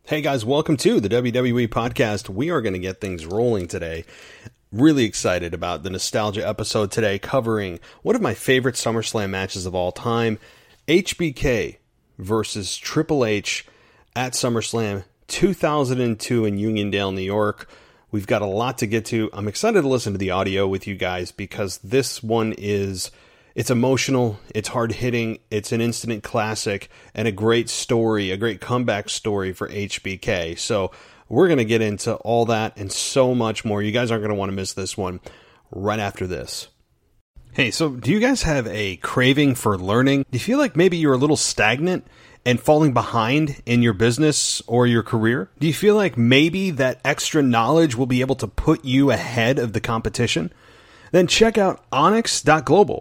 Hey guys, welcome to the WWE Podcast. We are going to get things rolling today. Really excited about the nostalgia episode today, covering one of my favorite SummerSlam matches of all time, HBK versus Triple H at SummerSlam 2002 in Uniondale, New York. We've got a lot to get to. I'm excited to listen to the audio with you guys because this one it's emotional, it's hard-hitting, it's an instant classic, and a great story, a great comeback story for HBK. So we're going to get into all that and so much more. You guys aren't going to want to miss this one right after this. Hey, so do you guys have a craving for learning? Do you feel like maybe you're a little stagnant and falling behind in your business or your career? Do you feel like maybe that extra knowledge will be able to put you ahead of the competition? Then check out onyx.global.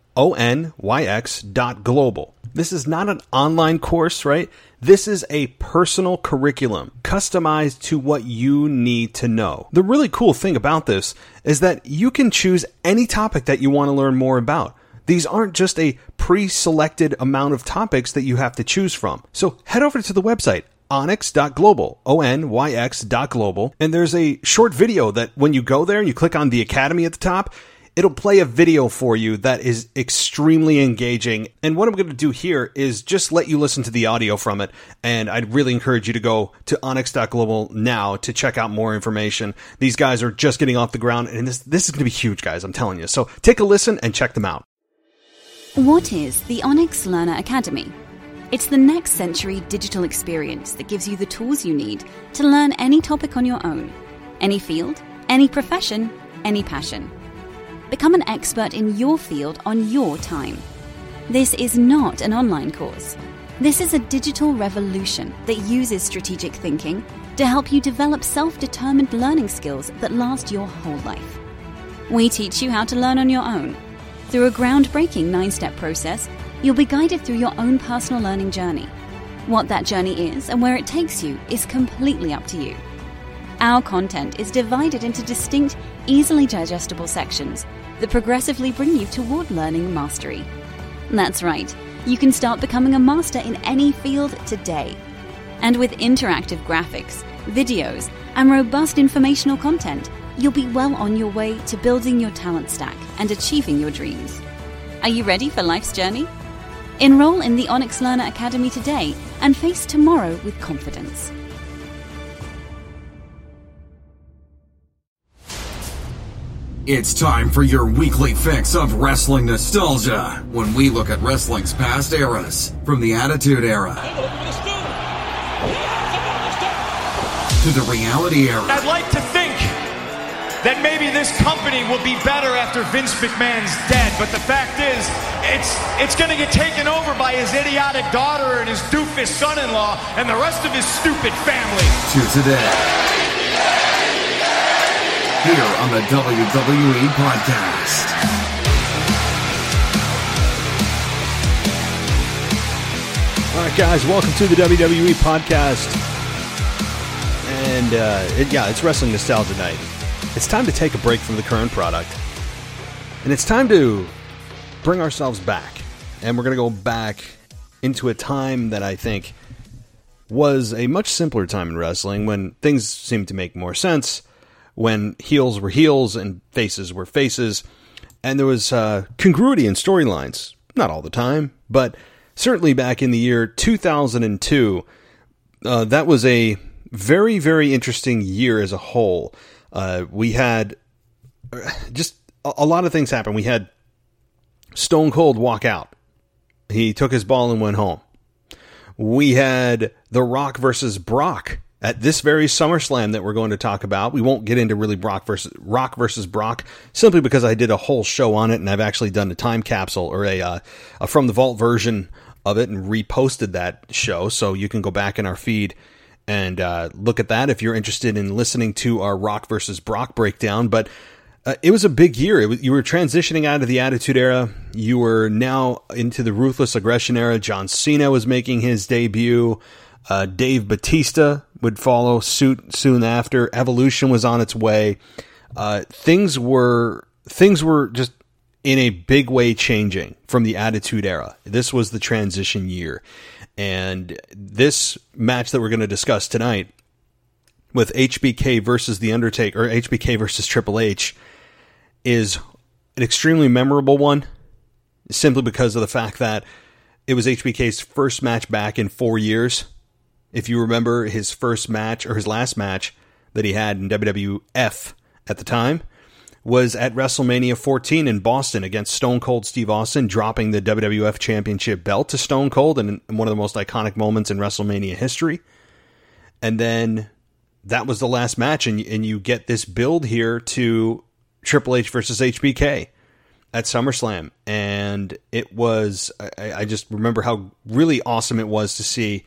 ONYX.global. This is not an online course, right? This is a personal curriculum customized to what you need to know. The really cool thing about this is that you can choose any topic that you want to learn more about. These aren't just a pre-selected amount of topics that you have to choose from. So head over to the website, onyx.global, ONYX.global, and there's a short video that when you go there and you click on the Academy at the top, it'll play a video for you that is extremely engaging. And what I'm going to do here is just let you listen to the audio from it. And I'd really encourage you to go to onyx.global now to check out more information. These guys are just getting off the ground, and this is going to be huge, guys. I'm telling you. So take a listen and check them out. What is the Onyx Learner Academy? It's the next century digital experience that gives you the tools you need to learn any topic on your own. Any field, any profession, any passion. Become an expert in your field on your time. This is not an online course. This is a digital revolution that uses strategic thinking to help you develop self-determined learning skills that last your whole life. We teach you how to learn on your own. Through a groundbreaking 9-step process, you'll be guided through your own personal learning journey. What that journey is and where it takes you is completely up to you. Our content is divided into distinct, easily digestible sections that progressively bring you toward learning mastery. That's right, you can start becoming a master in any field today. And with interactive graphics, videos, and robust informational content, you'll be well on your way to building your talent stack and achieving your dreams. Are you ready for life's journey? Enroll in the Onyx Learner Academy today and face tomorrow with confidence. It's time for your weekly fix of wrestling nostalgia when we look at wrestling's past eras, from the Attitude Era to the Reality Era. I'd like to think that maybe this company will be better after Vince McMahon's dead, but the fact is, it's going to get taken over by his idiotic daughter and his doofus son-in-law and the rest of his stupid family. To today. Here on the WWE Podcast. All right, guys, welcome to the WWE Podcast. And it's Wrestling Nostalgia Night. It's time to take a break from the current product. And it's time to bring ourselves back. And we're going to go back into a time that I think was a much simpler time in wrestling, when things seemed to make more sense, when heels were heels and faces were faces, and there was congruity in storylines. Not all the time, but certainly back in the year 2002, that was a very, very interesting year as a whole. We had just a lot of things happen. We had Stone Cold walk out. He took his ball and went home. We had The Rock versus Brock at this very SummerSlam that we're going to talk about. We won't get into really Rock versus Brock, simply because I did a whole show on it, and I've actually done a time capsule or a From the Vault version of it and reposted that show, so you can go back in our feed and look at that if you're interested in listening to our Rock versus Brock breakdown. But it was a big year. You were transitioning out of the Attitude Era. You were now into the Ruthless Aggression Era. John Cena was making his debut. Dave Batista would follow suit soon after. Evolution was on its way. Things were just in a big way changing from the Attitude Era. This was the transition year. And this match that we're going to discuss tonight with HBK versus The Undertaker, or HBK versus Triple H, is an extremely memorable one, simply because of the fact that it was HBK's first match back in 4 years. If you remember his first match, or his last match that he had in WWF at the time, was at WrestleMania 14 in Boston against Stone Cold Steve Austin, dropping the WWF Championship belt to Stone Cold in one of the most iconic moments in WrestleMania history. And then that was the last match, and you get this build here to Triple H versus HBK at SummerSlam. And it was, I just remember how really awesome it was to see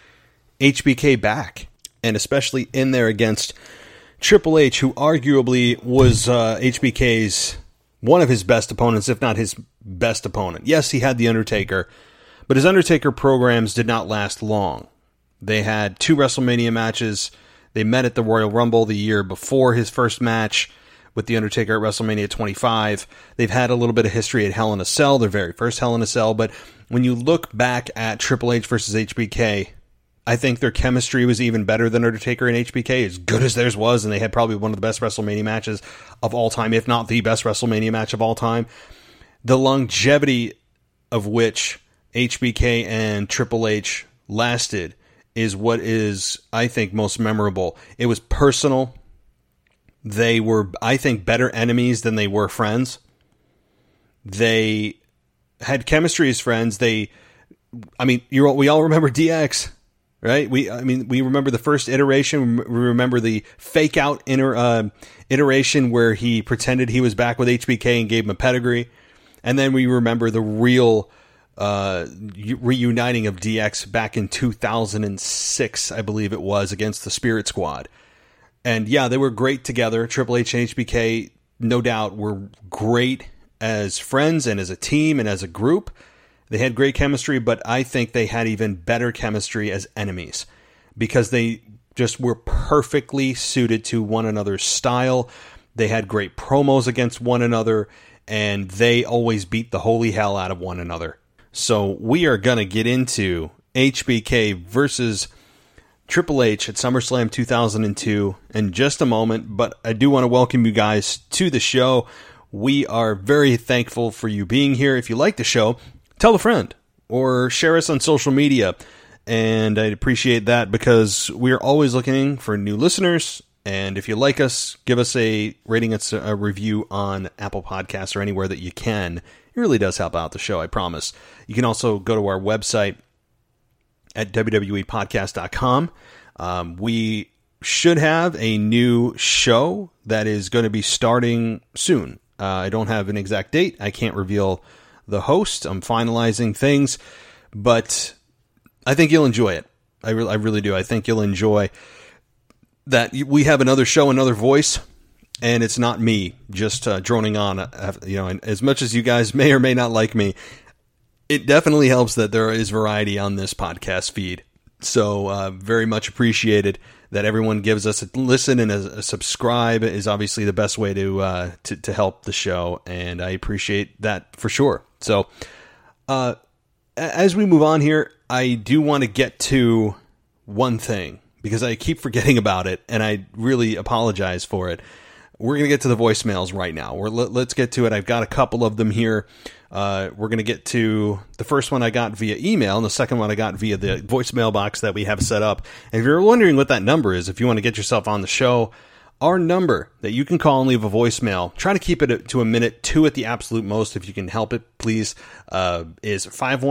HBK back, and especially in there against Triple H, who arguably was HBK's one of his best opponents, if not his best opponent. Yes, he had The Undertaker, but his Undertaker programs did not last long. They had 2 WrestleMania matches. They met at the Royal Rumble the year before his first match with The Undertaker at WrestleMania 25. They've had a little bit of history at Hell in a Cell, their very first Hell in a Cell, but when you look back at Triple H versus HBK, I think their chemistry was even better than Undertaker and HBK, as good as theirs was, and they had probably one of the best WrestleMania matches of all time, if not the best WrestleMania match of all time. The longevity of which HBK and Triple H lasted is what is, I think, most memorable. It was personal. They were, I think, better enemies than they were friends. They had chemistry as friends. We all remember DX. Right? We remember the first iteration. We remember the fake out iteration where he pretended he was back with HBK and gave him a pedigree. And then we remember the real reuniting of DX back in 2006, I believe it was, against the Spirit Squad. And yeah, they were great together. Triple H and HBK, no doubt, were great as friends and as a team and as a group. They had great chemistry, but I think they had even better chemistry as enemies because they just were perfectly suited to one another's style. They had great promos against one another, and they always beat the holy hell out of one another. So we are going to get into HBK versus Triple H at SummerSlam 2002 in just a moment, but I do want to welcome you guys to the show. We are very thankful for you being here. If you like the show, tell a friend or share us on social media, and I'd appreciate that because we're always looking for new listeners. And if you like us, give us a rating, a review on Apple Podcasts or anywhere that you can. It really does help out the show, I promise. You can also go to our website at wwepodcast.com. We should have a new show that is going to be starting soon. I don't have an exact date. I can't reveal the host. I'm finalizing things, but I think you'll enjoy it. I really do. I think you'll enjoy that we have another show, another voice, and it's not me just droning on. And as much as you guys may or may not like me, it definitely helps that there is variety on this podcast feed. So very much appreciated that everyone gives us a listen, and a subscribe is obviously the best way to help the show, and I appreciate that for sure. So as we move on here, I do want to get to one thing because I keep forgetting about it, and I really apologize for it. We're going to get to the voicemails right now. Let's get to it. I've got a couple of them here. We're going to get to the first one I got via email, and the second one I got via the voicemail box that we have set up. And if you're wondering what that number is, if you want to get yourself on the show, our number that you can call and leave a voicemail, try to keep it to a minute, 2 at the absolute most if you can help it, please, is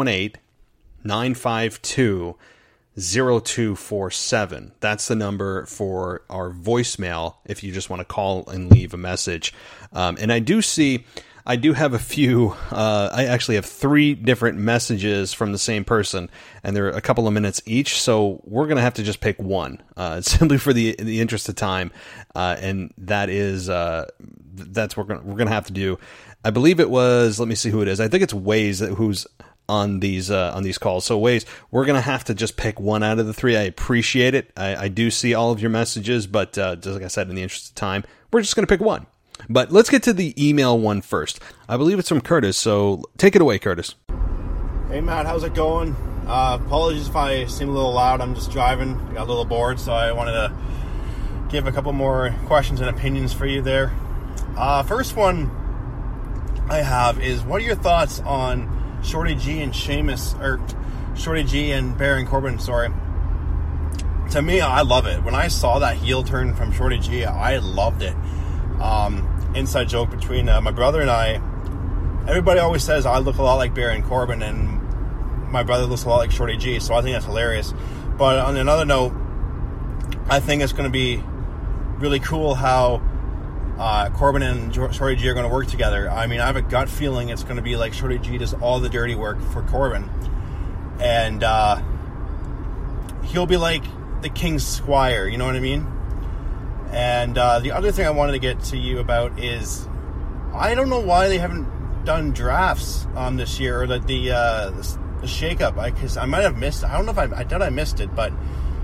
518-952-0247. That's the number for our voicemail if you just want to call and leave a message. And I do have a few, I actually have 3 different messages from the same person, and they're a couple of minutes each, so we're going to have to just pick one, simply for the interest of time, and that is, that's what we're going to have to do. I believe it was, let me see who it is, I think it's Waze who's on these calls. So Waze, we're going to have to just pick one out of the 3. I appreciate it. I do see all of your messages, but just like I said, in the interest of time, we're just going to pick one. But let's get to the email one first. I believe it's from Curtis, so take it away, Curtis. Hey, Matt, how's it going? Apologies if I seem a little loud. I'm just driving. Got a little bored, so I wanted to give a couple more questions and opinions for you there. First one I have is, what are your thoughts on Shorty G and Sheamus, or Shorty G and Baron Corbin, sorry. To me, I love it. When I saw that heel turn from Shorty G, I loved it. Inside joke between my brother and I, everybody always says I look a lot like Baron Corbin and my brother looks a lot like Shorty G, so I think that's hilarious. But on another note, I think it's going to be really cool how Corbin and Shorty G are going to work together. I mean, I have a gut feeling it's going to be like Shorty G does all the dirty work for Corbin, and he'll be like the King's Squire, you know what I mean? And the other thing I wanted to get to you about is, I don't know why they haven't done drafts this year, or the shake-up, because I might have missed, I don't know if I thought I missed it, but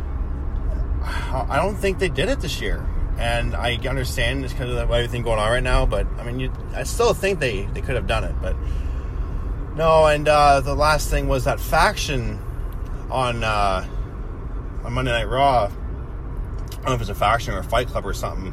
I don't think they did it this year. And I understand it's kind of everything going on right now, but I mean, I still think they could have done it, but no. And the last thing was that faction on Monday Night Raw. I don't know if it's a faction or a Fight Club or something.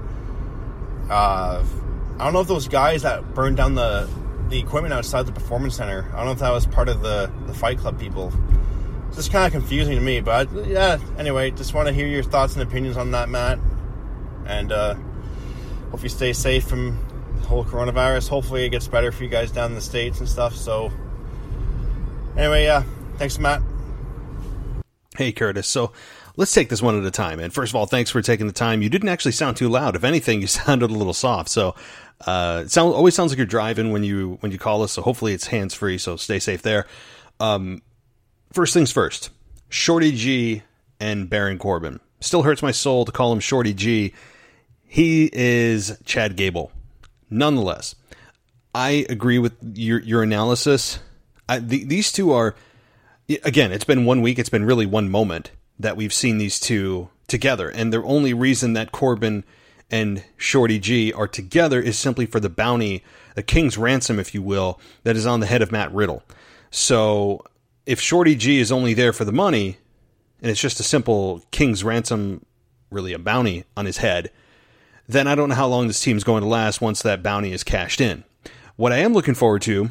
I don't know if those guys that burned down the equipment outside the Performance Center, I don't know if that was part of the Fight Club people. It's just kind of confusing to me, but yeah, anyway, just want to hear your thoughts and opinions on that, Matt. And hope you stay safe from the whole coronavirus. Hopefully it gets better for you guys down in the States and stuff. So anyway, yeah, thanks, Matt. Hey, Curtis. So let's take this one at a time. And first of all, thanks for taking the time. You didn't actually sound too loud. If anything, you sounded a little soft. So it always sounds like you're driving when you call us. So hopefully it's hands-free. So stay safe there. First things first, Shorty G and Baron Corbin. Still hurts my soul to call him Shorty G. He is Chad Gable. Nonetheless, I agree with your analysis. These two are, again, it's been 1 week. It's been really one moment that we've seen these two together. And the only reason that Corbin and Shorty G are together is simply for the bounty, the King's ransom, if you will, that is on the head of Matt Riddle. So if Shorty G is only there for the money, and it's just a simple King's ransom, really a bounty on his head, then I don't know how long this team's going to last once that bounty is cashed in. What I am looking forward to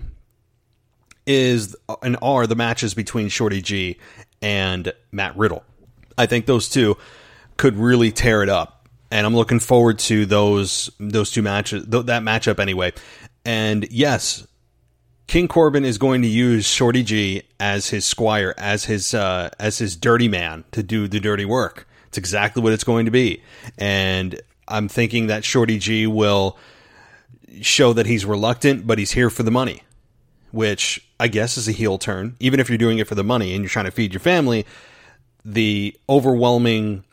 is and are the matches between Shorty G and Matt Riddle. I think those two could really tear it up, and I'm looking forward to those two matches, that matchup anyway. And yes, King Corbin is going to use Shorty G as his squire, as his dirty man to do the dirty work. It's exactly what it's going to be. And I'm thinking that Shorty G will show that he's reluctant, but he's here for the money, which I guess is a heel turn. Even if you're doing it for the money and you're trying to feed your family, the overwhelming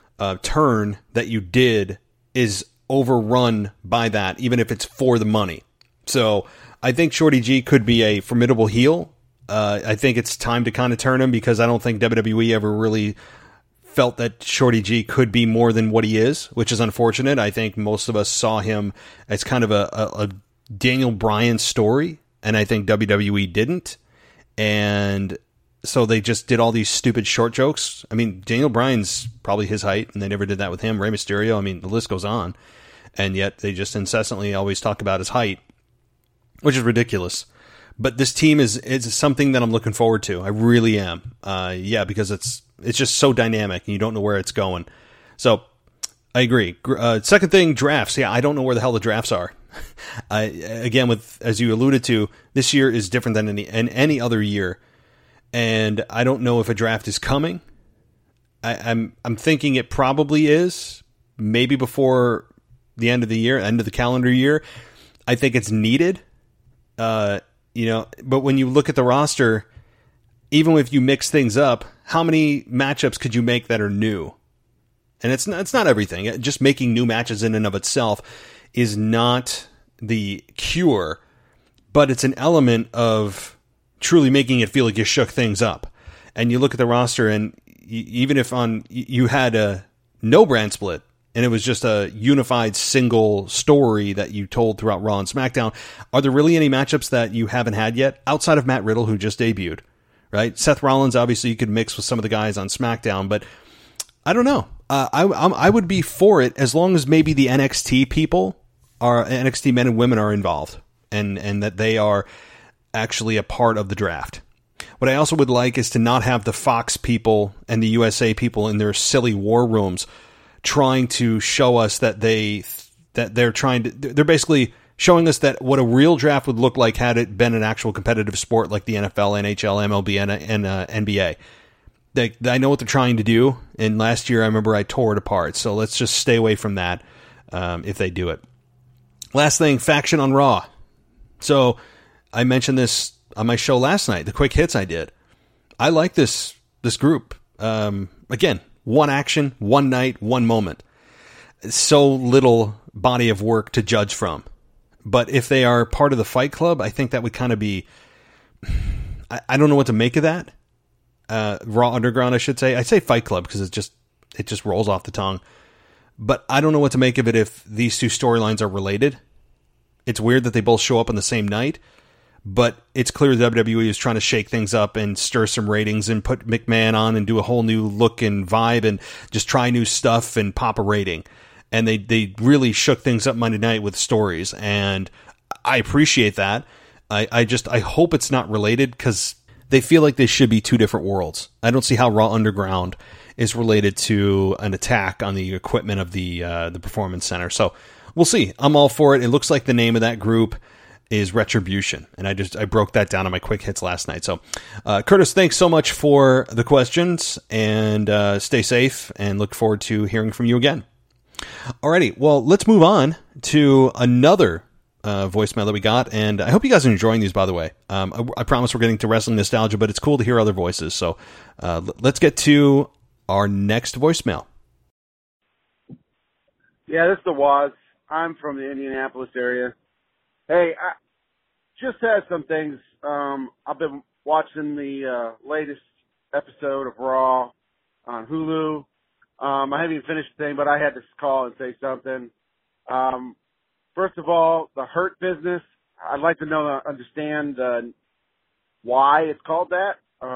turn that you did is overrun by that, even if it's for the money. So I think Shorty G could be a formidable heel. I think it's time to kind of turn him, because I don't think WWE ever really felt that Shorty G could be more than what he is, which is unfortunate. I think most of us saw him as kind of a Daniel Bryan story, and I think WWE didn't. And so they just did all these stupid short jokes. I mean, Daniel Bryan's probably his height, and they never did that with him. Rey Mysterio, I mean, the list goes on. And yet they just incessantly always talk about his height, which is ridiculous. But this team is something that I'm looking forward to. I really am. Because it's just so dynamic, and you don't know where it's going. So I agree. Second thing, drafts. Yeah, I don't know where the hell the drafts are. Again, as you alluded to, this year is different than any other year, and I don't know if a draft is coming. I'm thinking it probably is, maybe before the end of the year, end of the calendar year. I think it's needed. But when you look at the roster, even if you mix things up, how many matchups could you make that are new? And it's not everything. Just making new matches in and of itself is not the cure, but it's an element of truly making it feel like you shook things up. And you look at the roster, and even if you had a no brand split, and it was just a unified single story that you told throughout Raw and SmackDown. Are there really any matchups that you haven't had yet outside of Matt Riddle, who just debuted, right? Seth Rollins, obviously you could mix with some of the guys on SmackDown, but I don't know. I would be for it as long as maybe the NXT people NXT men and women are involved and that they are actually a part of the draft. What I also would like is to not have the Fox people and the USA people in their silly war rooms trying to show us that they're basically showing us that what a real draft would look like had it been an actual competitive sport like the NFL, NHL, MLB, and NBA. I know what they're trying to do, and last year I remember I tore it apart, so let's just stay away from that if they do it. Last thing, faction on Raw. So I mentioned this on my show last night, the quick hits I did. I like this group. Again, one action, one night, one moment. So little body of work to judge from. But if they are part of the Fight Club, I think that would kind of be... I don't know what to make of that. Raw Underground, I should say. I say Fight Club because it just rolls off the tongue. But I don't know what to make of it if these two storylines are related. It's weird that they both show up on the same night, but it's clear WWE is trying to shake things up and stir some ratings and put McMahon on and do a whole new look and vibe and just try new stuff and pop a rating. And they really shook things up Monday night with stories, and I appreciate that. I hope it's not related because they feel like they should be two different worlds. I don't see how Raw Underground is related to an attack on the equipment of the Performance Center. So we'll see. I'm all for it. It looks like the name of that group is Retribution, and I broke that down on my quick hits last night. So Curtis, thanks so much for the questions, and stay safe, and look forward to hearing from you again. Alrighty, well, let's move on to another voicemail that we got, and I hope you guys are enjoying these, by the way. I promise we're getting to wrestling nostalgia, but it's cool to hear other voices. So let's get to our next voicemail. Yeah, this is the Waz. I'm from the Indianapolis area. Hey, I just had some things. I've been watching the latest episode of Raw on Hulu. I haven't even finished the thing, but I had to call and say something. First of all, the Hurt Business. I'd like to understand why it's called that.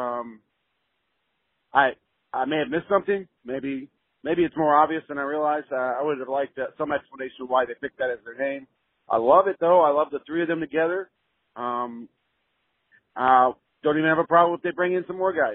I may have missed something. Maybe it's more obvious than I realized. I would have liked some explanation of why they picked that as their name. I love it, though. I love the three of them together. Don't even have a problem if they bring in some more guys.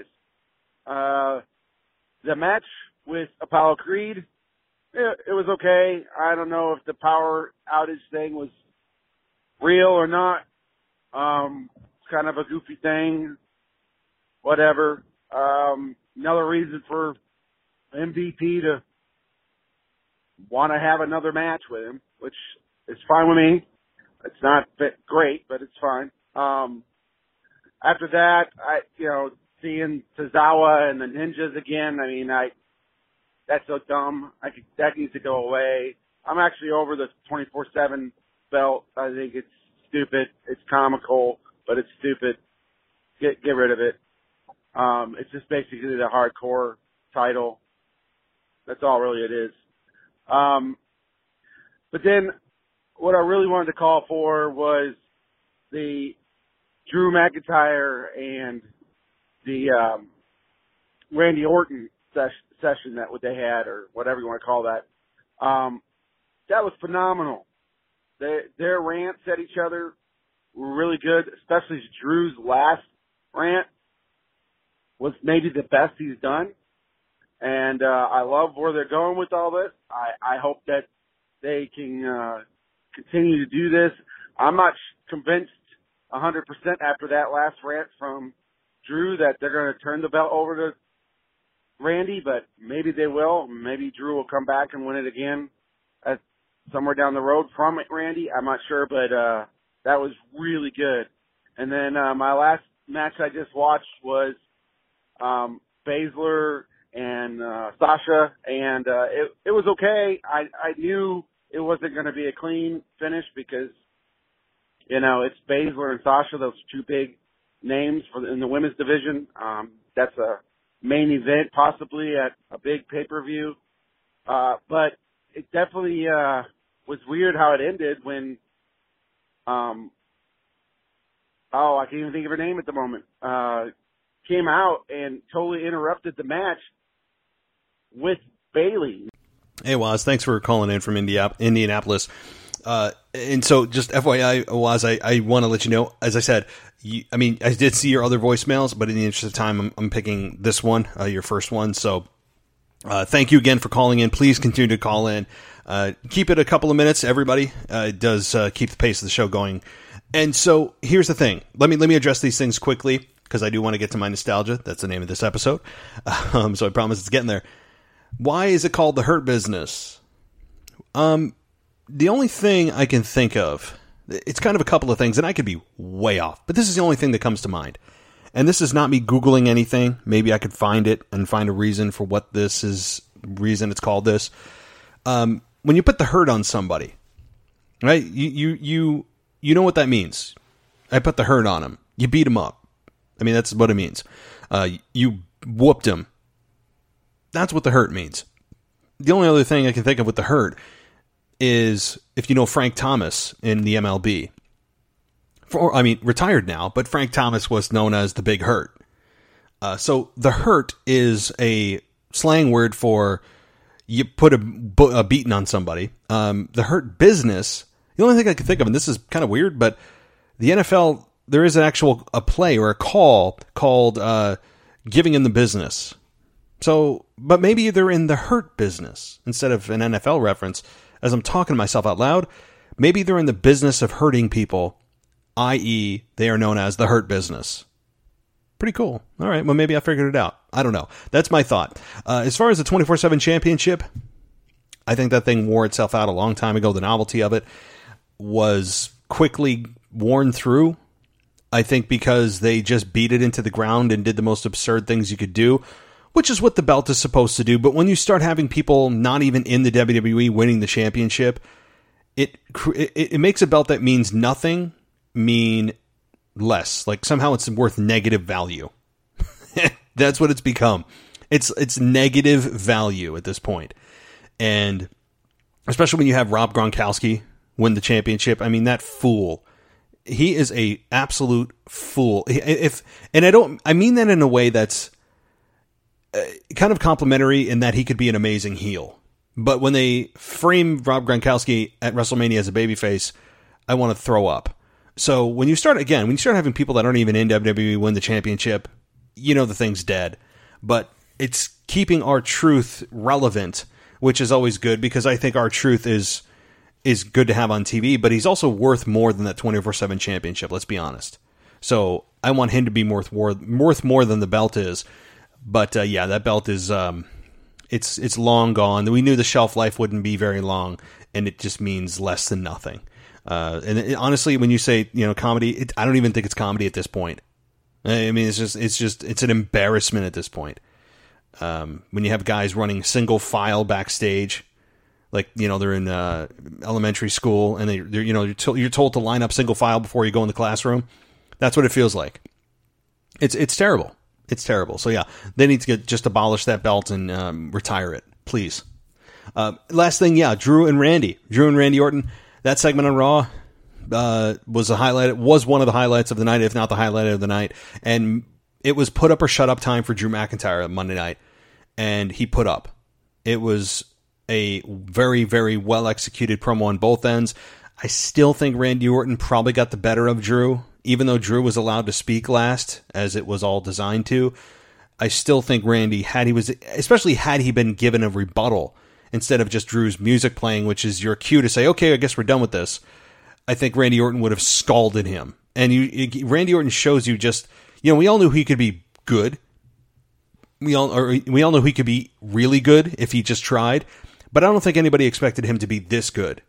The match with Apollo Creed, it was okay. I don't know if the power outage thing was real or not. It's kind of a goofy thing. Whatever. Another reason for MVP to want to have another match with him, which is fine with me. It's not great, but it's fine. After that, seeing Tozawa and the Ninjas again, that's so dumb. That needs to go away. I'm actually over the 24/7 belt. I think it's stupid. It's comical, but it's stupid. Get rid of it. It's just basically the hardcore title. That's all really it is. But then what I really wanted to call for was the Drew McIntyre and the Randy Orton session that they had, or whatever you want to call that. That was phenomenal. Their rants at each other were really good, especially Drew's last rant was maybe the best he's done. And I love where they're going with all this. I hope that they can continue to do this. I'm not convinced 100% after that last rant from Drew that they're going to turn the belt over to Randy, but maybe they will. Maybe Drew will come back and win it again somewhere down the road from Randy. I'm not sure, but that was really good. And then my last match I just watched was Baszler and Sasha, and it was okay. I knew it wasn't going to be a clean finish because, it's Baszler and Sasha, those two big names in the women's division. That's a main event possibly at a big pay-per-view. But it definitely was weird how it ended when, I can't even think of her name at the moment, came out and totally interrupted the match with Bayley. Hey, Waz, thanks for calling in from Indianapolis. And so just FYI, Waz, I want to let you know, as I said, I did see your other voicemails, but in the interest of time, I'm picking this one, your first one. So thank you again for calling in. Please continue to call in. Keep it a couple of minutes, everybody. It does keep the pace of the show going. And so here's the thing. Let me address these things quickly, because I do want to get to my nostalgia. That's the name of this episode. So I promise it's getting there. Why is it called The Hurt Business? The only thing I can think of, it's kind of a couple of things, and I could be way off, but this is the only thing that comes to mind. And this is not me Googling anything. Maybe I could find it and find a reason for what this is, reason it's called this. When you put the hurt on somebody, right? You know what that means. I put the hurt on him. You beat him up. I mean, that's what it means. You whooped him. That's what the hurt means. The only other thing I can think of with the hurt is if you know Frank Thomas in the MLB. Retired now, but Frank Thomas was known as the Big Hurt. So the hurt is a slang word for you put a beating on somebody. The Hurt Business, the only thing I can think of, and this is kind of weird, but the NFL, there is a play or a call called Giving Him the Business. So, but maybe they're in the hurt business instead of an NFL reference. As I'm talking to myself out loud, maybe they're in the business of hurting people, i.e. they are known as the Hurt Business. Pretty cool. All right, well, maybe I figured it out. I don't know. That's my thought. As far as the 24/7 championship, I think that thing wore itself out a long time ago. The novelty of it was quickly worn through. I think because they just beat it into the ground and did the most absurd things you could do, which is what the belt is supposed to do. But when you start having people not even in the WWE winning the championship, it makes a belt that means nothing mean less. Like somehow it's worth negative value. That's what it's become. It's negative value at this point. And especially when you have Rob Gronkowski win the championship. I mean, that fool. He is a absolute fool. I mean that in a way that's kind of complimentary in that he could be an amazing heel. But when they frame Rob Gronkowski at WrestleMania as a babyface, I want to throw up. So when you start having people that aren't even in WWE win the championship, you know the thing's dead. But it's keeping R-Truth relevant, which is always good because I think R-Truth is good to have on TV, but he's also worth more than that 24/7 championship, let's be honest. So I want him to be worth more than the belt is. But that belt is it's long gone. We knew the shelf life wouldn't be very long, and it just means less than nothing. Honestly, when you say comedy, I don't even think it's comedy at this point. I mean, it's an embarrassment at this point. When you have guys running single file backstage, like they're in elementary school, and you're told to line up single file before you go in the classroom. That's what it feels like. It's terrible. It's terrible. So yeah, they need to just abolish that belt and retire it, please. Last thing, Drew and Randy Orton. That segment on Raw was a highlight. It was one of the highlights of the night, if not the highlight of the night. And it was put up or shut up time for Drew McIntyre on Monday night, and he put up. It was a very, very well executed promo on both ends. I still think Randy Orton probably got the better of Drew. Even though Drew was allowed to speak last, as it was all designed to, I still think Randy, especially had he been given a rebuttal instead of just Drew's music playing, which is your cue to say, okay, I guess we're done with this, I think Randy Orton would have scalded him. And Randy Orton shows you just, we all knew he could be good. We all know he could be really good if he just tried, but I don't think anybody expected him to be this good.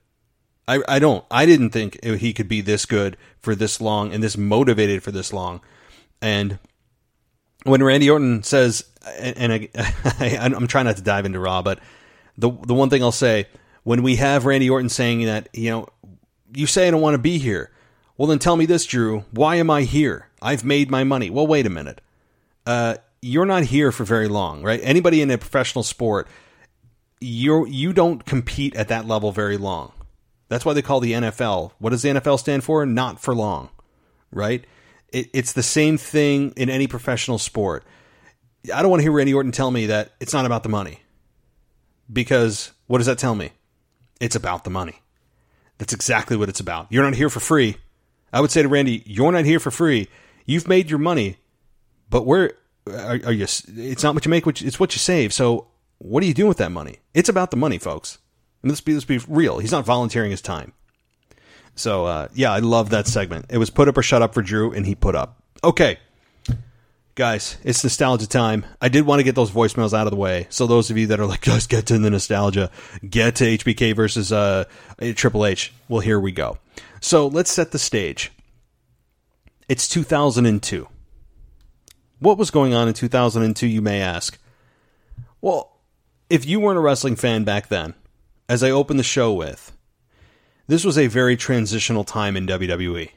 I didn't think he could be this good for this long and this motivated for this long. And when Randy Orton says, and I'm trying not to dive into Raw, but the one thing I'll say, when we have Randy Orton saying that, you say I don't want to be here. Well, then tell me this, Drew. Why am I here? I've made my money. Well, wait a minute. You're not here for very long, right? Anybody in a professional sport, you don't compete at that level very long. That's why they call the NFL. What does the NFL stand for? Not for long, right? It's the same thing in any professional sport. I don't want to hear Randy Orton tell me that it's not about the money. Because what does that tell me? It's about the money. That's exactly what it's about. You're not here for free. I would say to Randy, you're not here for free. You've made your money, but where are you? It's not what you make, it's what you save. So what are you doing with that money? It's about the money, folks. And let's be real. He's not volunteering his time. So, yeah, I love that segment. It was put up or shut up for Drew, and he put up. Okay, guys, it's nostalgia time. I did want to get those voicemails out of the way. So those of you that are like, guys, get to the nostalgia, get to HBK versus Triple H. Well, here we go. So let's set the stage. It's 2002. What was going on in 2002, you may ask? Well, if you weren't a wrestling fan back then, as I opened the show with, this was a very transitional time in WWE.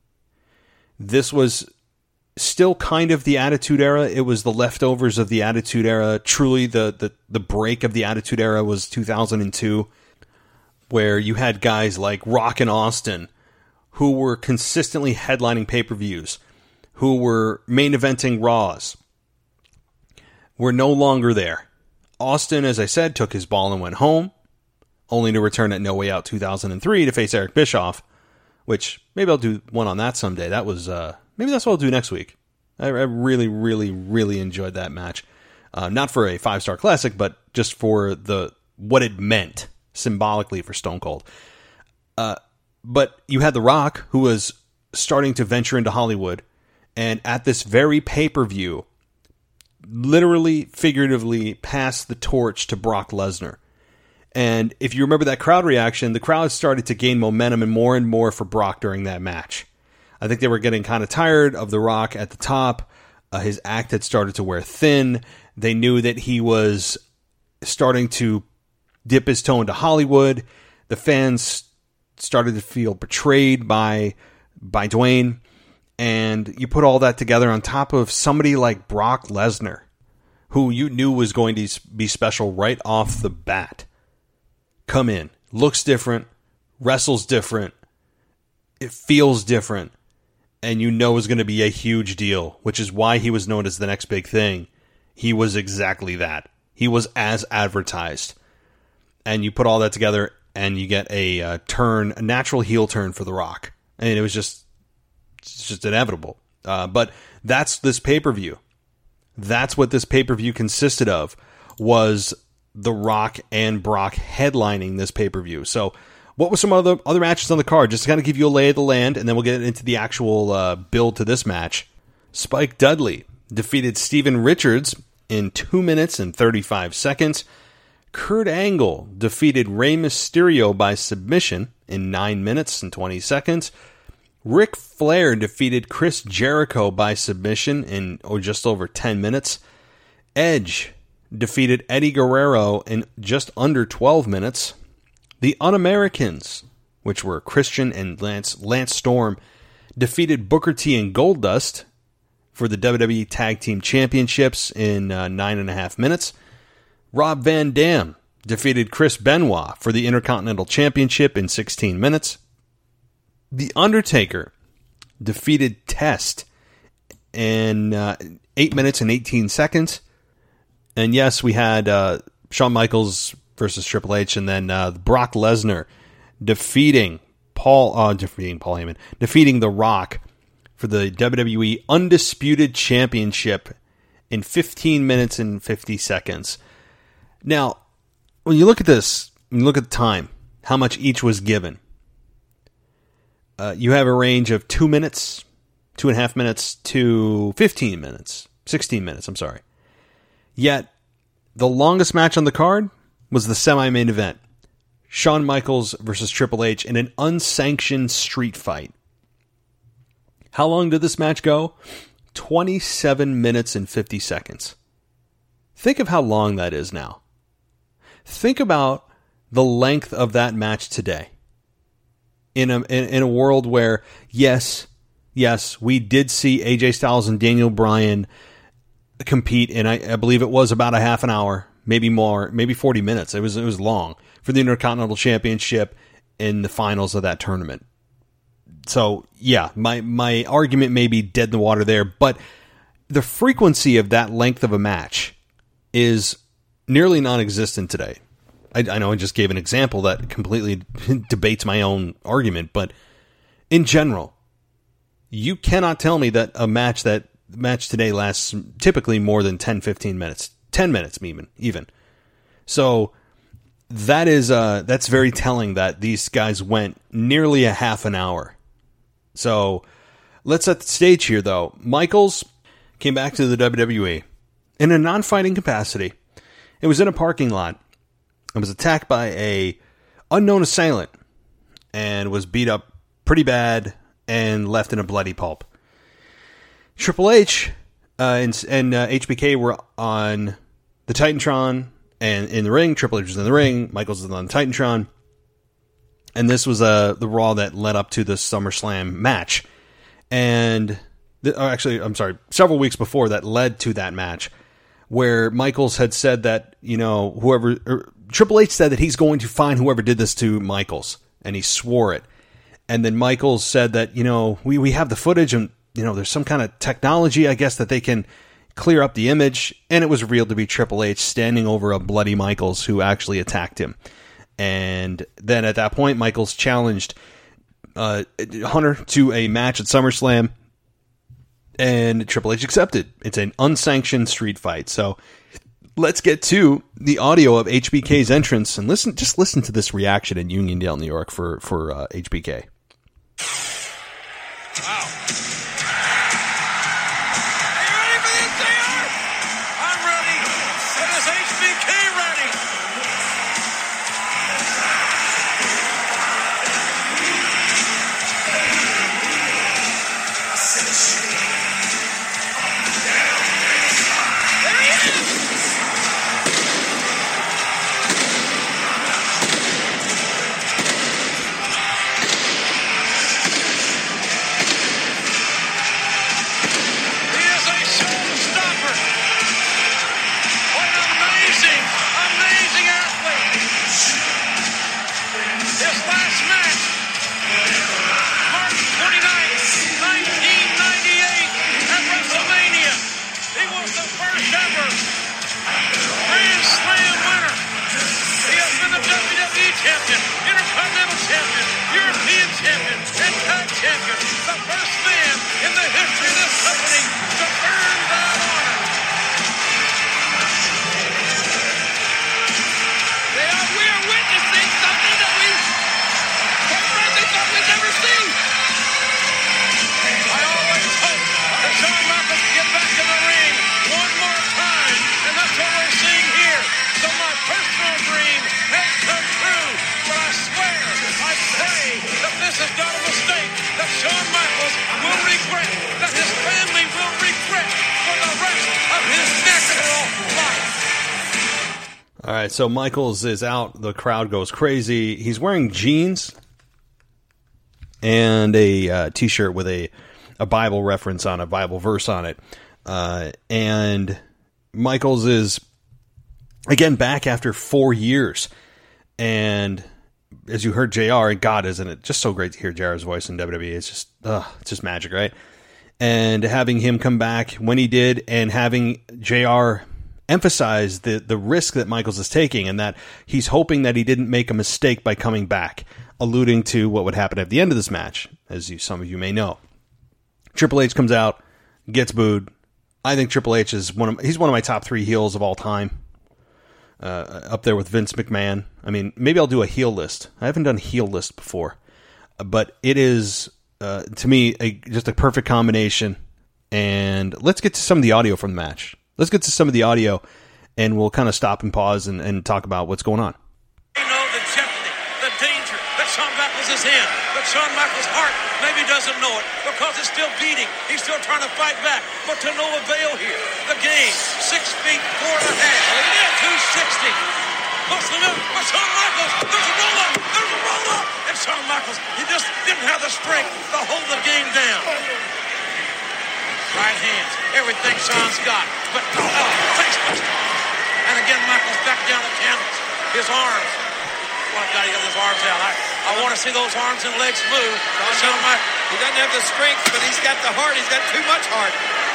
This was still kind of the Attitude Era. It was the leftovers of the Attitude Era. Truly, the break of the Attitude Era was 2002, where you had guys like Rock and Austin, who were consistently headlining pay-per-views, who were main eventing Raws, were no longer there. Austin, as I said, took his ball and went home, only to return at No Way Out 2003 to face Eric Bischoff, which maybe I'll do one on that someday. That was maybe that's what I'll do next week. I really, really, really enjoyed that match. Not for a 5-star classic, but just for what it meant symbolically for Stone Cold. But you had The Rock, who was starting to venture into Hollywood, and at this very pay-per-view, literally, figuratively, passed the torch to Brock Lesnar. And if you remember that crowd reaction, the crowd started to gain momentum and more for Brock during that match. I think they were getting kind of tired of The Rock at the top. His act had started to wear thin. They knew that he was starting to dip his toe into Hollywood. The fans started to feel betrayed by Dwayne. And you put all that together on top of somebody like Brock Lesnar, who you knew was going to be special right off the bat. Come in, looks different, wrestles different, it feels different, and you know is going to be a huge deal, which is why he was known as the next big thing. He was exactly that. He was as advertised. And you put all that together, and you get a natural heel turn for The Rock. And it was just inevitable. But that's this pay-per-view. That's what this pay-per-view consisted of, was The Rock and Brock headlining this pay-per-view. So what were some other matches on the card? Just to kind of give you a lay of the land, and then we'll get into the actual build to this match. Spike Dudley defeated Steven Richards in 2 minutes and 35 seconds. Kurt Angle defeated Rey Mysterio by submission in 9 minutes and 20 seconds. Ric Flair defeated Chris Jericho by submission in just over 10 minutes. Edge defeated Eddie Guerrero in just under 12 minutes. The Un-Americans, which were Christian and Lance Storm, defeated Booker T and Goldust for the WWE Tag Team Championships in 9.5 minutes. Rob Van Dam defeated Chris Benoit for the Intercontinental Championship in 16 minutes. The Undertaker defeated Test in 8 minutes and 18 seconds. And yes, we had Shawn Michaels versus Triple H, and then Brock Lesnar defeating Paul Heyman, defeating The Rock for the WWE Undisputed Championship in 15 minutes and 50 seconds. Now, when you look at this, when you look at the time, how much each was given, you have a range of 2 minutes, 2.5 minutes to 15 minutes, 16 minutes, I'm sorry. Yet, the longest match on the card was the semi-main event. Shawn Michaels versus Triple H in an unsanctioned street fight. How long did this match go? 27 minutes and 50 seconds. Think of how long that is now. Think about the length of that match today. In a world where, yes, we did see AJ Styles and Daniel Bryan compete, and I believe it was about a half an hour, maybe more, maybe 40 minutes. It was long for the Intercontinental Championship in the finals of that tournament. So, yeah, my argument may be dead in the water there, but the frequency of that length of a match is nearly non-existent today. I know I just gave an example that completely debates my own argument, but in general, you cannot tell me that a match today lasts typically more than 10, 15 minutes. 10 minutes even. So that's very telling that these guys went nearly a half an hour. So let's set the stage here, though. Michaels came back to the WWE in a non-fighting capacity. It was in a parking lot. It was attacked by a unknown assailant and was beat up pretty bad and left in a bloody pulp. Triple H and HBK were on the Titantron and in the ring. Triple H was in the ring. Michaels was on the Titantron. And this was the Raw that led up to the SummerSlam match. And several weeks before that led to that match, where Michaels had said that, Triple H said that he's going to find whoever did this to Michaels, and he swore it. And then Michaels said that, we have the footage, and, there's some kind of technology, I guess, that they can clear up the image, and it was revealed to be Triple H standing over a bloody Michaels who actually attacked him. And then at that point, Michaels challenged Hunter to a match at SummerSlam, and Triple H accepted. It's an unsanctioned street fight. So let's get to the audio of HBK's entrance and listen to this reaction in Uniondale, New York for HBK. Wow. Are you ready for this, JR? I'm ready. And is HBK ready? There he is! Champion, Intercontinental Champion, European Champion, and Tag Champion. The first man in the history of this company to earn that honor. We are witnessing something that we, quite frankly, thought we'd never see. I always hope that Shawn Michaels can get back in the ring one more time, and that's what we're seeing here. So my personal dream has come true. But I swear, I pray that this is not a mistake, that Shawn Michaels will regret, that his family will regret for the rest of his natural life. All right, so Michaels is out. The crowd goes crazy. He's wearing jeans and a T-shirt with a Bible reference on a Bible verse on it. And Michaels is, again, back after 4 years. And as you heard JR, and God, isn't it just so great to hear JR's voice in WWE? It's just magic, right? And having him come back when he did, and having JR emphasize the risk that Michaels is taking, and that he's hoping that he didn't make a mistake by coming back, alluding to what would happen at the end of this match, as some of you may know. Triple H comes out, gets booed. I think Triple H is he's one of my top 3 heels of all time. Up there with Vince McMahon. I mean, maybe I'll do a heel list. I haven't done a heel list before, but it is to me just a perfect combination. And let's get to some of the audio from the match. Let's get to some of the audio, and we'll kind of stop and pause and talk about what's going on. You know the jeopardy, the danger that Shawn Michaels is in, but Shawn Michaels' heart maybe doesn't know it because it's still beating. He's still trying to fight back, but to no avail here. The game, 6 feet, 4.5, 260. Muscling up, but Shawn Michaels, there's a roll-up, and Shawn Michaels, he just didn't have the strength to hold the game down. Right hands, everything Shawn's got, but face buster. And again, Michaels back down the canvas. His arms. Oh, God, he got his arms out. I want to see those arms and legs move. He doesn't have the strength, but he's got the heart. He's got too much heart.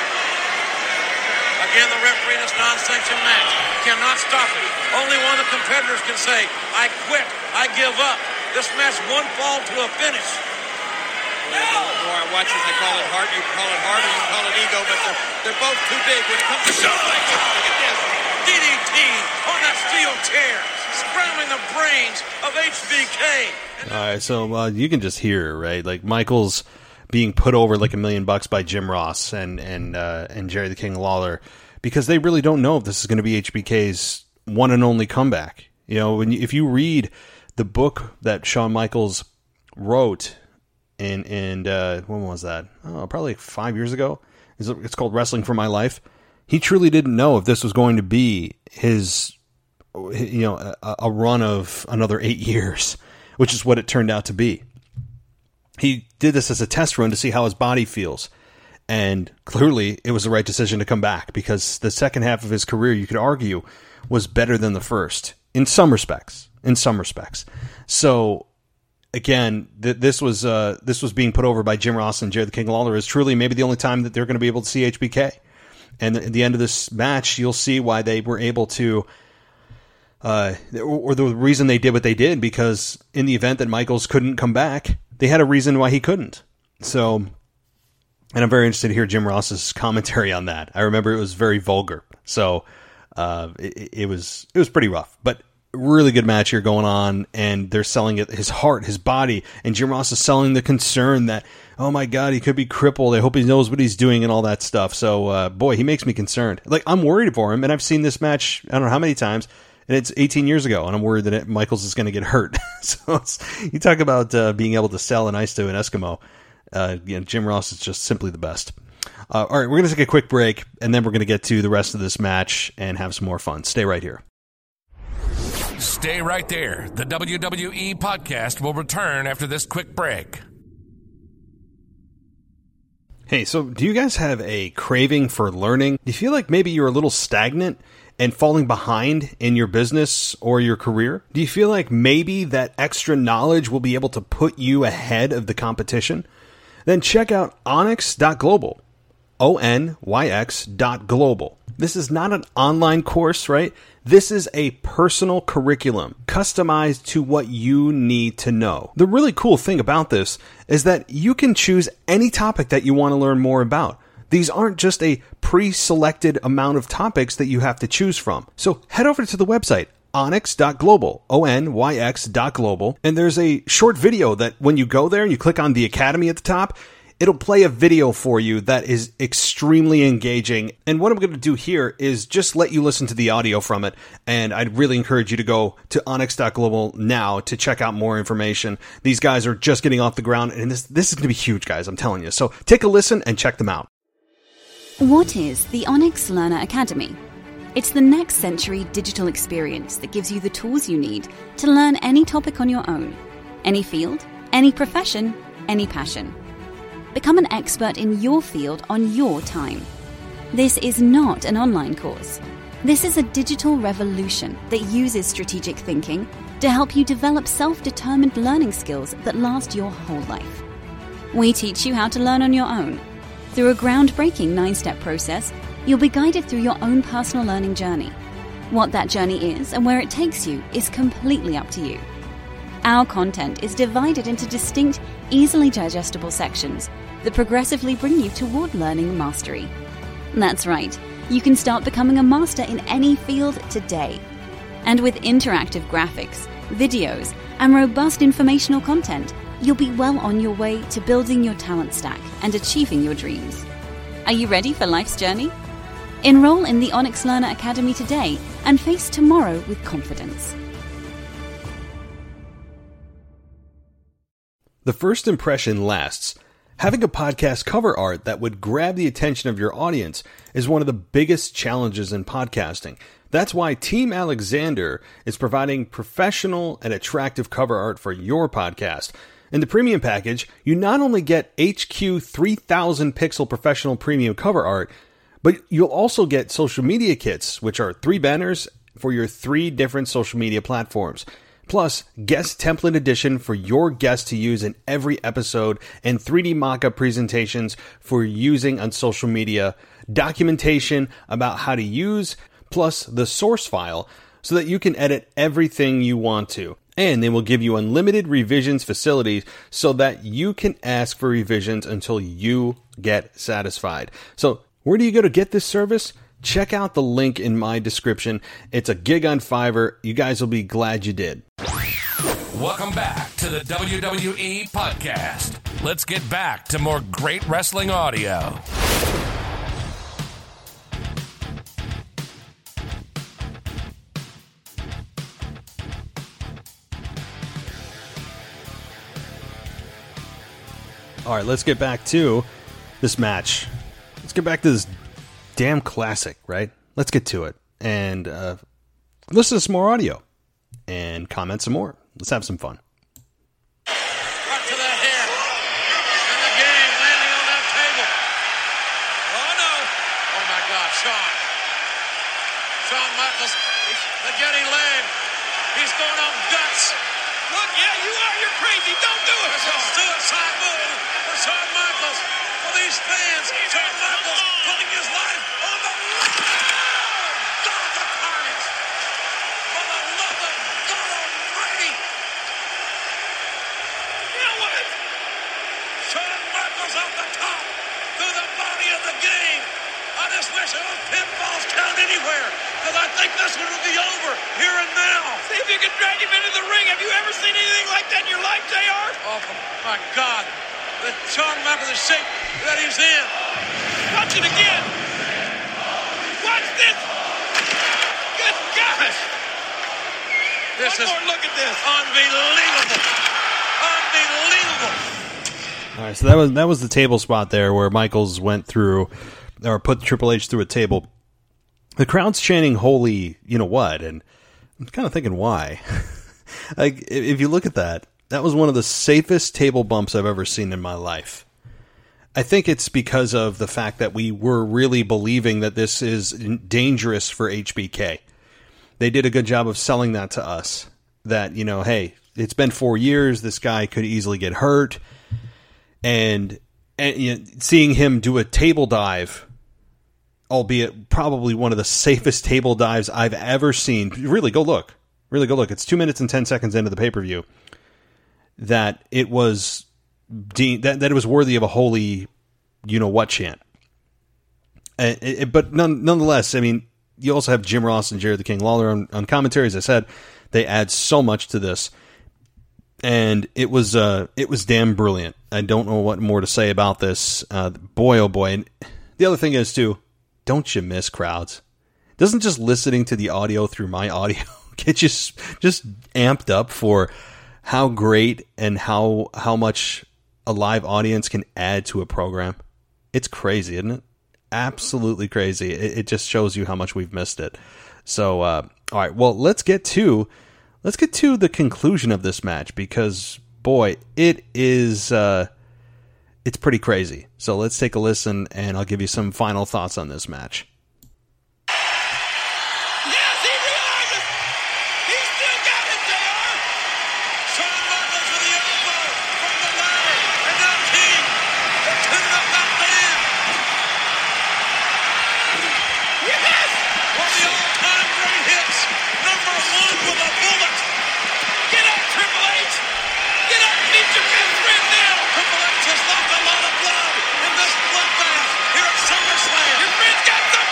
Again, the referee in this non-sanctioned match cannot stop it. Only one of the competitors can say, I quit, I give up. This match one fall to a finish. The more I watch it, they call it heart. You can call it heart or you can call it ego, but they're both too big when it comes to suplex. Look at this. DDT on that steel chair, scrambling the brains of HBK. All right, so you can just hear, right? Like Michaels being put over like $1 million by Jim Ross and Jerry the King Lawler, because they really don't know if this is going to be HBK's one and only comeback. You know, if you read the book that Shawn Michaels wrote, and when was that? Oh, probably 5 years ago. It's called Wrestling for My Life. He truly didn't know if this was going to be his, a run of another 8 years, which is what it turned out to be. He did this as a test run to see how his body feels. And clearly it was the right decision to come back, because the second half of his career, you could argue, was better than the first in some respects. So again, this was being put over by Jim Ross and Jerry the King Lawler is truly maybe the only time that they're going to be able to see HBK. And at the end of this match, you'll see why they were able to, or the reason they did what they did, because in the event that Michaels couldn't come back, they had a reason why he couldn't. So, and I'm very interested to hear Jim Ross's commentary on that. I remember it was very vulgar. So, it was pretty rough, but really good match here going on, and they're selling it, his heart, his body, and Jim Ross is selling the concern that, oh my God, he could be crippled. I hope he knows what he's doing and all that stuff. So, boy, he makes me concerned. Like, I'm worried for him, and I've seen this match, I don't know how many times, and it's 18 years ago, and I'm worried that Michaels is going to get hurt. So you talk about being able to sell an ice to an Eskimo. Jim Ross is just simply the best. All right, we're going to take a quick break, and then we're going to get to the rest of this match and have some more fun. Stay right here. Stay right there. The WWE podcast will return after this quick break. Hey, so do you guys have a craving for learning? Do you feel like maybe you're a little stagnant and falling behind in your business or your career? Do you feel like maybe that extra knowledge will be able to put you ahead of the competition? Then check out onyx.global. ONYX.global. This is not an online course, right? This is a personal curriculum customized to what you need to know. The really cool thing about this is that you can choose any topic that you want to learn more about. These aren't just a pre-selected amount of topics that you have to choose from. So head over to the website, onyx.global, ONYX.global, and there's a short video that when you go there and you click on the Academy at the top, it'll play a video for you that is extremely engaging. And what I'm going to do here is just let you listen to the audio from it. And I'd really encourage you to go to onyx.global now to check out more information. These guys are just getting off the ground, and this is going to be huge, guys. I'm telling you. So take a listen and check them out. What is the Onyx Learner Academy? It's the next century digital experience that gives you the tools you need to learn any topic on your own. Any field, any profession, any passion. Become an expert in your field on your time. This is not an online course. This is a digital revolution that uses strategic thinking to help you develop self-determined learning skills that last your whole life. We teach you how to learn on your own. Through a groundbreaking 9-step process, you'll be guided through your own personal learning journey. What that journey is and where it takes you is completely up to you. Our content is divided into distinct, easily digestible sections that progressively bring you toward learning mastery. That's right, you can start becoming a master in any field today. And with interactive graphics, videos, and robust informational content, you'll be well on your way to building your talent stack and achieving your dreams. Are you ready for life's journey? Enroll in the Onyx Learner Academy today and face tomorrow with confidence. The first impression lasts. Having a podcast cover art that would grab the attention of your audience is one of the biggest challenges in podcasting. That's why Team Alexander is providing professional and attractive cover art for your podcast. In the premium package, you not only get HQ 3000 pixel professional premium cover art, but you'll also get social media kits, which are 3 banners for your 3 different social media platforms. Plus, guest template edition for your guests to use in every episode, and 3D mock-up presentations for using on social media, documentation about how to use, plus the source file so that you can edit everything you want to. And they will give you unlimited revisions facilities so that you can ask for revisions until you get satisfied. So, where do you go to get this service? Check out the link in my description. It's a gig on Fiverr. You guys will be glad you did. Welcome back to the WWE Podcast. Let's get back to more great wrestling audio. All right, let's get back to this match. Let's get back to this damn classic, right? Let's get to it. And listen to some more audio. And comment some more. Let's have some fun. Right to the head. And the game landing on that table. Oh, no. Oh, my God. Shawn Michaels, the getting leg. He's going on guts. Look, yeah, you are. You're crazy. Don't do it. It's a suicide move for Shawn Michaels. For these fans, Shawn Michaels putting his life on the line. God, the carnage. For the love of God Almighty. You know what? Shawn Michaels off the top through the body of the game. I just wish it was pinfalls count anywhere, because I think this one will be over here and now. See if you can drag him into the ring. Have you ever seen anything like that in your life, JR? Oh, my God. The Shawn Michaels, the shape that he's in. Watch it again. Watch this. Good gosh. This is look at this. Unbelievable. Unbelievable. All right, so that was the table spot there where Michaels went through, or put Triple H through a table. The crowd's chanting, "Holy, you know what?" And I'm kind of thinking, why? Like, if you look at that, that was one of the safest table bumps I've ever seen in my life. I think it's because of the fact that we were really believing that this is dangerous for HBK. They did a good job of selling that to us. That, you know, hey, it's been 4 years. This guy could easily get hurt. And you know, seeing him do a table dive, albeit probably one of the safest table dives I've ever seen. Really, go look. Really, go look. It's 2 minutes and 10 seconds into the pay-per-view. That it was that it was worthy of a holy, you know what chant. But nonetheless, I mean, you also have Jim Ross and Jerry the King Lawler on commentary. As I said, they add so much to this, and it was damn brilliant. I don't know what more to say about this. Boy, oh boy! And the other thing is too, don't you miss crowds? Doesn't just listening to the audio through my audio get you just amped up for how great and how much a live audience can add to a program? It's crazy, isn't it? Absolutely crazy. It just shows you how much we've missed it. So, all right, well, let's get to the conclusion of this match, because boy, it is it's pretty crazy. So let's take a listen, and I'll give you some final thoughts on this match. Your friend's got the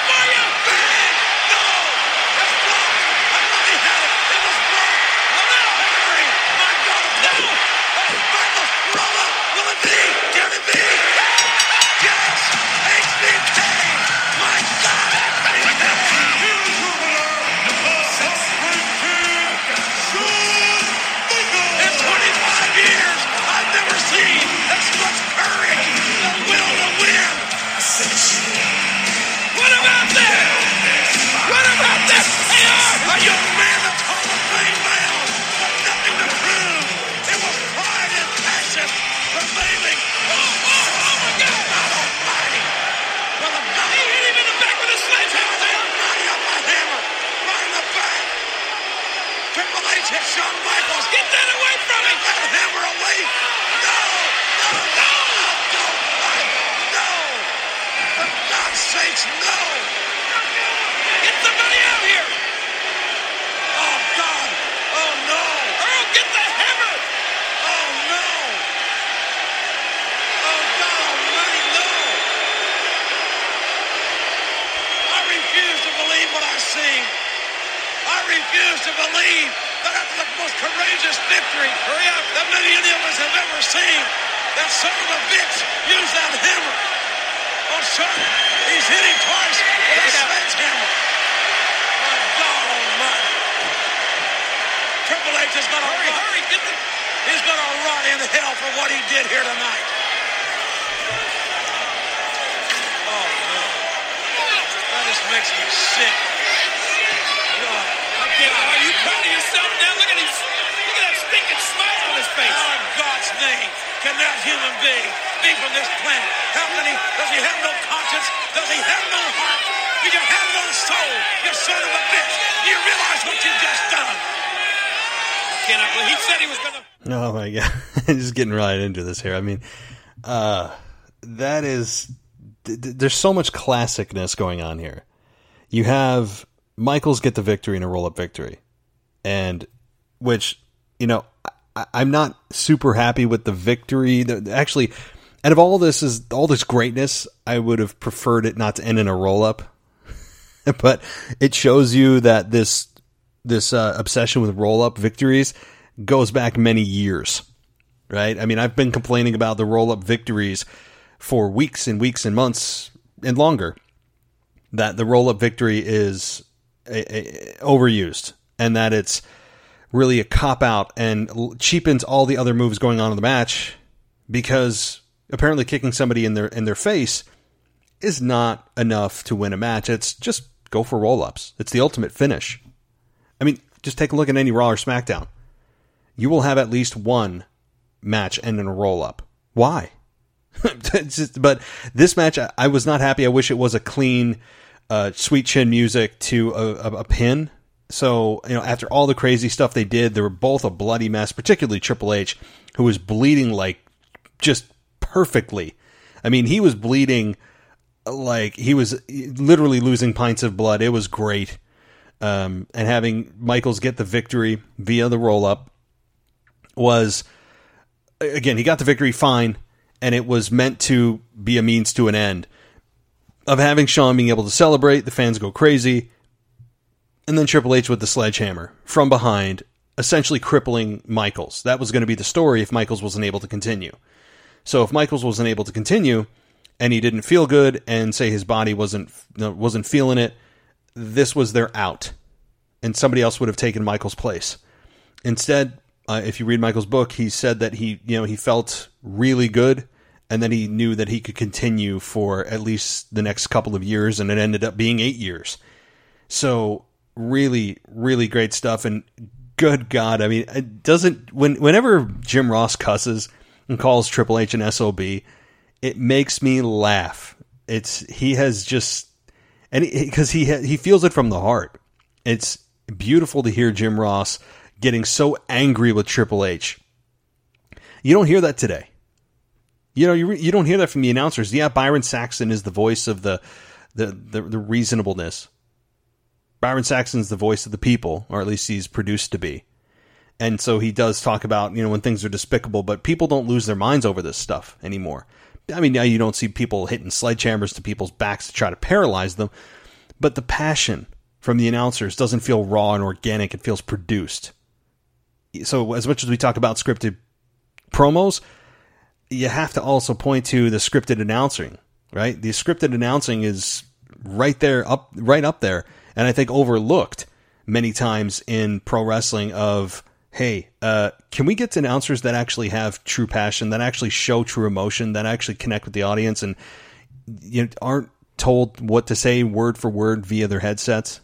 gods, no! Get somebody out here! Oh, God! Oh, no! Earl, get the hammer! Oh, no! Oh, God almighty, no! I refuse to believe what I see. I refuse to believe that after the most courageous victory that many of us have ever seen, that son of a bitch used that hammer. Oh, son, he's hit him twice with a sledgehammer. My God almighty. Triple H is going to he's going to rot in hell for what he did here tonight. Oh, man. That just makes me sick. God. Are you proud of yourself now? Look at that stinking smile on his face. How in God's name can that human being be from this planet? How can he? Does he have no conscience? Does he have no heart? Do you have no soul? You son of a bitch! Do you realize what you've just done? I cannot believe he said he was gonna. Oh my God. Just getting right into this here. I mean, that is, there's so much classicness going on here. You have Michaels get the victory in a roll-up victory, and which, you know, I'm not super happy with the victory. Actually, out of all this greatness, I would have preferred it not to end in a roll-up. But it shows you that this obsession with roll-up victories goes back many years, right? I mean, I've been complaining about the roll-up victories for weeks and weeks and months and longer, that the roll-up victory is overused and that it's really a cop-out and cheapens all the other moves going on in the match, because apparently kicking somebody in their face is not enough to win a match. It's just go for roll-ups. It's the ultimate finish. I mean, just take a look at any Raw or SmackDown. You will have at least one match end in a roll-up. Why? But this match, I was not happy. I wish it was a clean, sweet chin music to a pin. So, you know, after all the crazy stuff they did, they were both a bloody mess, particularly Triple H, who was bleeding like just perfectly. I mean, he was bleeding like he was literally losing pints of blood. It was great. And having Michaels get the victory via the roll-up was, again, he got the victory fine, and it was meant to be a means to an end of having Shawn being able to celebrate, the fans go crazy, and then Triple H with the sledgehammer from behind, essentially crippling Michaels. That was going to be the story if Michaels wasn't able to continue. So if Michaels wasn't able to continue, and he didn't feel good, and say his body wasn't feeling it, this was their out, and somebody else would have taken Michaels' place. Instead, if you read Michaels' book, he said that he felt really good, and then he knew that he could continue for at least the next couple of years, and it ended up being 8 years. So really, really great stuff, and good God, I mean, it doesn't. Whenever Jim Ross cusses and calls Triple H an SOB, it makes me laugh. He has just. And because he feels it from the heart. It's beautiful to hear Jim Ross getting so angry with Triple H. You don't hear that today. You know, you don't hear that from the announcers. Yeah, Byron Saxton is the voice of the reasonableness. Byron Saxton's the voice of the people, or at least he's produced to be. And so he does talk about, you know, when things are despicable, but people don't lose their minds over this stuff anymore. I mean, now you don't see people hitting sledgehammers to people's backs to try to paralyze them, but the passion from the announcers doesn't feel raw and organic. It feels produced. So as much as we talk about scripted promos, you have to also point to the scripted announcing, right? The scripted announcing is right up there, and I think overlooked many times in pro wrestling of, hey, can we get to announcers that actually have true passion, that actually show true emotion, that actually connect with the audience, and aren't told what to say word for word via their headsets?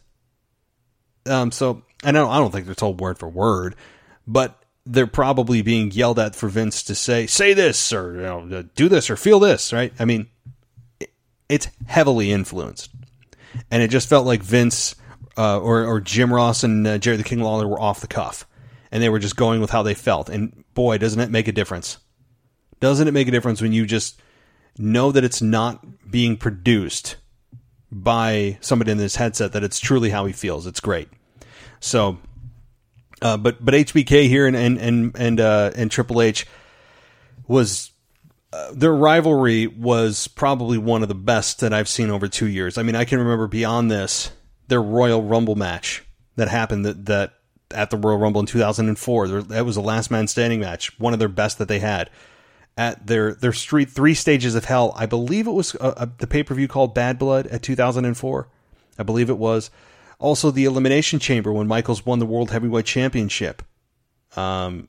So I don't think they're told word for word, but they're probably being yelled at for Vince to say this, or do this, or feel this, right? I mean, it's heavily influenced, and it just felt like Vince or Jim Ross and Jerry the King Lawler were off the cuff. And they were just going with how they felt. And boy, doesn't it make a difference. Doesn't it make a difference when you just know that it's not being produced by somebody in this headset that it's truly how he feels. It's great. So, but HBK here and Triple H was their rivalry was probably one of the best that I've seen over 2 years. I mean, I can remember beyond this, their Royal Rumble match that happened that at the Royal Rumble in 2004. That was a last man standing match, one of their best that they had. At their Street 3 Stages of Hell, I believe it was the pay-per-view called Bad Blood at 2004. I believe it was. Also, the Elimination Chamber when Michaels won the World Heavyweight Championship. And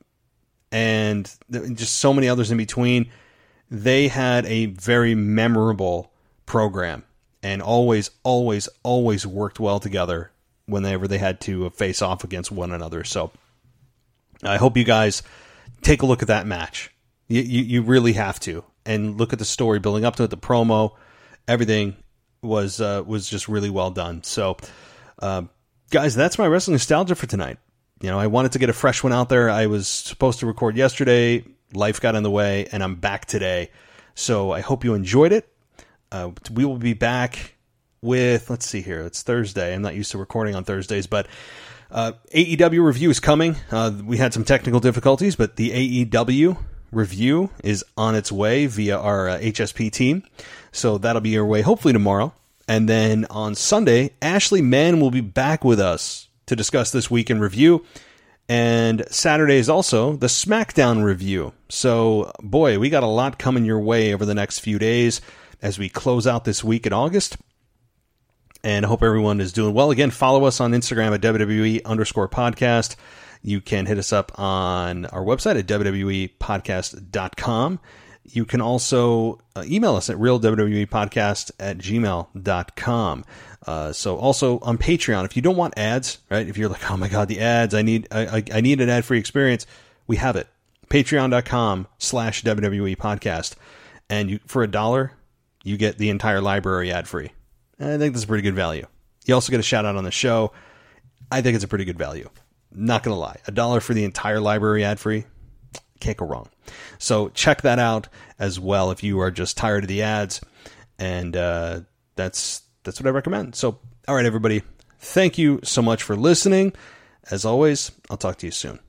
just so many others in between. They had a very memorable program and always worked well together whenever they had to face off against one another. So I hope you guys take a look at that match. You really have to, and look at the story building up to it. The promo, everything was just really well done. So, guys, that's my wrestling nostalgia for tonight. You know, I wanted to get a fresh one out there. I was supposed to record yesterday. Life got in the way, and I'm back today. So I hope you enjoyed it. We will be back with, let's see here, it's Thursday. I'm not used to recording on Thursdays, but AEW review is coming. We had some technical difficulties, but the AEW review is on its way via our HSP team. So that'll be your way hopefully tomorrow. And then on Sunday, Ashley Mann will be back with us to discuss this week in review. And Saturday is also the SmackDown review. So, boy, we got a lot coming your way over the next few days as we close out this week in August. And I hope everyone is doing well. Again, follow us on Instagram at WWE_podcast. You can hit us up on our website at WWEpodcast.com. You can also email us at realwwepodcast@gmail.com. So also on Patreon, if you don't want ads, right? If you're like, oh my God, the ads, I need an ad-free experience. We have it. Patreon.com/WWE podcast. And for $1, you get the entire library ad-free. And I think that's a pretty good value. You also get a shout out on the show. I think it's a pretty good value. Not going to lie. $1 for the entire library ad-free. Can't go wrong. So check that out as well if you are just tired of the ads. And that's what I recommend. So, all right, everybody. Thank you so much for listening. As always, I'll talk to you soon.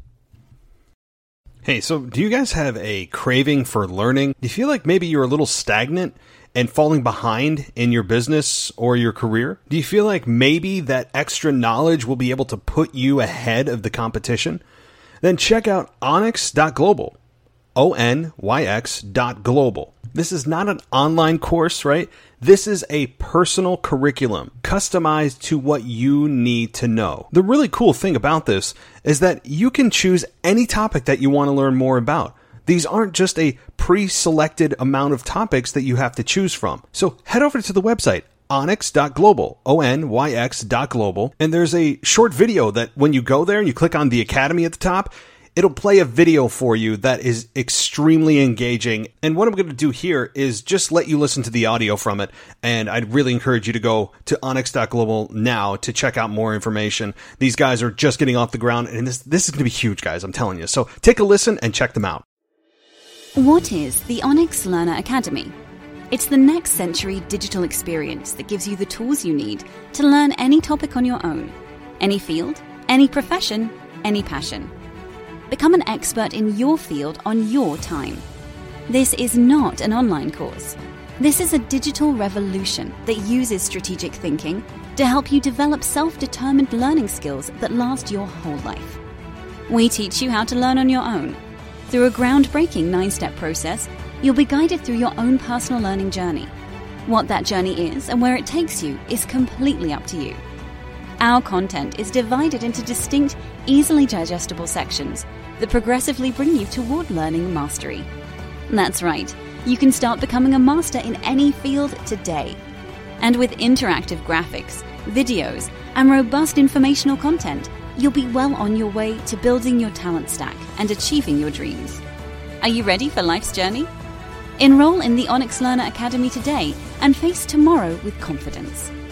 Hey, so do you guys have a craving for learning? Do you feel like maybe you're a little stagnant and falling behind in your business or your career? Do you feel like maybe that extra knowledge will be able to put you ahead of the competition? Then check out onyx.global, ONYX.global. This is not an online course, right? This is a personal curriculum customized to what you need to know. The really cool thing about this is that you can choose any topic that you want to learn more about. These aren't just a pre-selected amount of topics that you have to choose from. So head over to the website, onyx.global, ONYX.global, and there's a short video that when you go there and you click on the Academy at the top, it'll play a video for you that is extremely engaging. And what I'm going to do here is just let you listen to the audio from it. And I'd really encourage you to go to onyx.global now to check out more information. These guys are just getting off the ground, and this is going to be huge, guys. I'm telling you. So take a listen and check them out. What is the Onyx Learner Academy? It's the next century digital experience that gives you the tools you need to learn any topic on your own. Any field, any profession, any passion. Become an expert in your field on your time. This is not an online course. This is a digital revolution that uses strategic thinking to help you develop self-determined learning skills that last your whole life. We teach you how to learn on your own. Through a groundbreaking 9-step process, you'll be guided through your own personal learning journey. What that journey is and where it takes you is completely up to you. Our content is divided into distinct, easily digestible sections that progressively bring you toward learning mastery. That's right, you can start becoming a master in any field today. And with interactive graphics, videos, and robust informational content, you'll be well on your way to building your talent stack and achieving your dreams. Are you ready for life's journey? Enroll in the Onyx Learner Academy today and face tomorrow with confidence.